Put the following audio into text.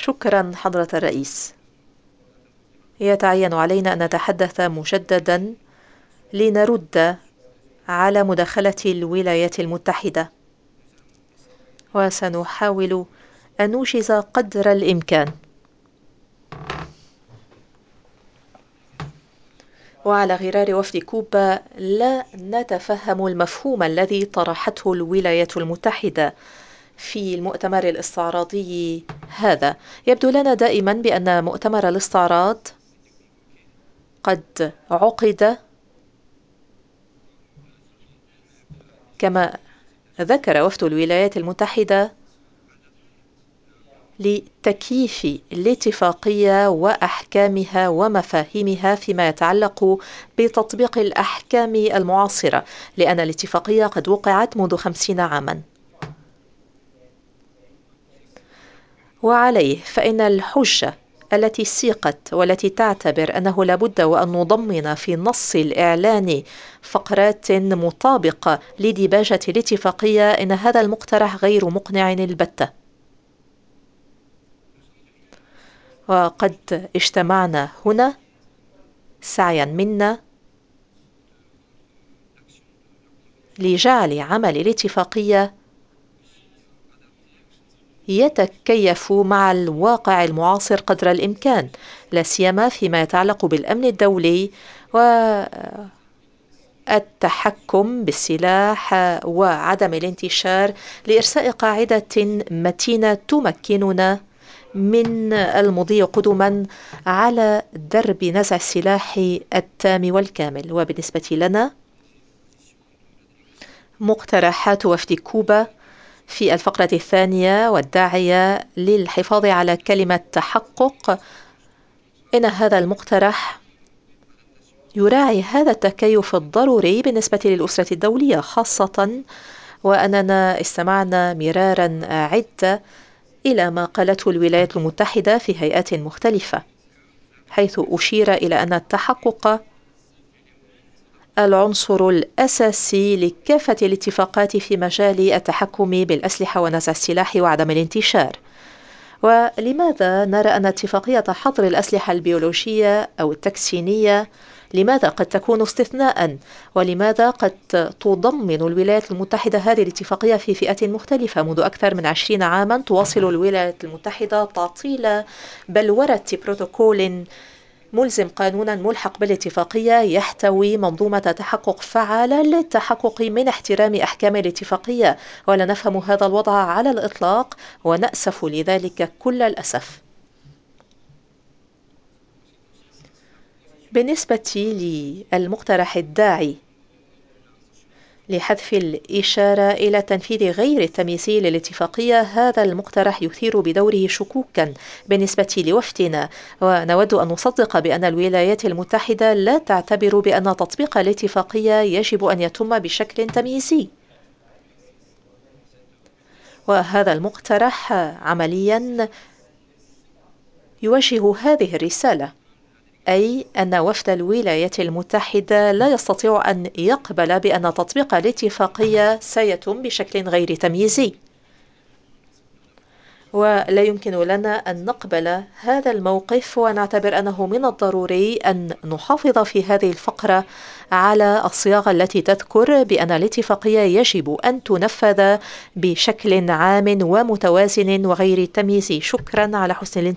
شكرا حضرة الرئيس. يتعين علينا أن نتحدث مجددا لنرد على مداخلة الولايات المتحدة، وسنحاول أن نوجز قدر الإمكان. وعلى غرار وفد كوبا لا نتفهم المفهوم الذي طرحته الولايات المتحدة في المؤتمر الاستعراضي هذا. يبدو لنا دائما بأن مؤتمر الاستعراض قد عقد كما ذكر وفد الولايات المتحدة لتكييف الاتفاقية وأحكامها ومفاهيمها فيما يتعلق بتطبيق الأحكام المعاصرة، لأن الاتفاقية قد وقعت منذ 50 عاما. وعليه فإن الحجة التي سيقت والتي تعتبر أنه لابد وأن نضمن في نص الإعلان فقرات مطابقة لديباجة الاتفاقية، إن هذا المقترح غير مقنع البتة. وقد اجتمعنا هنا سعيا منا لجعل عمل الاتفاقية يتكيف مع الواقع المعاصر قدر الإمكان، لا سيما فيما يتعلق بالأمن الدولي والتحكم بالسلاح وعدم الانتشار، لإرساء قاعدة متينة تمكننا من المضي قدما على درب نزع السلاح التام والكامل. وبالنسبة لنا مقترحات وفد كوبا في الفقرة الثانية والداعية للحفاظ على كلمة تحقق، إن هذا المقترح يراعي هذا التكيف الضروري بالنسبة للأسرة الدولية، خاصة وأننا استمعنا مرارا عدة إلى ما قالته الولايات المتحدة في هيئات مختلفة، حيث أشير إلى أن التحقق العنصر الأساسي لكافة الاتفاقات في مجال التحكم بالأسلحة ونزع السلاح وعدم الانتشار. ولماذا نرى أن اتفاقية حظر الأسلحة البيولوجية أو التكسينية لماذا قد تكون استثناء؟ ولماذا قد تضمن الولايات المتحدة هذه الاتفاقية في فئات مختلفة؟ منذ أكثر من 20 عاما تواصل الولايات المتحدة تعطيل بلورة بروتوكول ملزم قانونا ملحق بالاتفاقية يحتوي منظومة تحقق فعالة للتحقق من احترام أحكام الاتفاقية، ولا نفهم هذا الوضع على الإطلاق ونأسف لذلك كل الأسف. بالنسبة للمقترح الداعي لحذف الإشارة إلى تنفيذ غير التمييزي للاتفاقية، هذا المقترح يثير بدوره شكوكا بالنسبة لوفدنا، ونود أن نصدق بأن الولايات المتحدة لا تعتبر بأن تطبيق الاتفاقية يجب أن يتم بشكل تمييزي. وهذا المقترح عمليا يوجه هذه الرسالة، أي أن وفد الولايات المتحدة لا يستطيع أن يقبل بأن تطبيق الاتفاقية سيتم بشكل غير تمييزي، ولا يمكن لنا أن نقبل هذا الموقف، ونعتبر أنه من الضروري أن نحافظ في هذه الفقرة على الصياغة التي تذكر بأن الاتفاقية يجب أن تنفذ بشكل عام ومتوازن وغير تمييزي. شكرا على حسن الانتباه.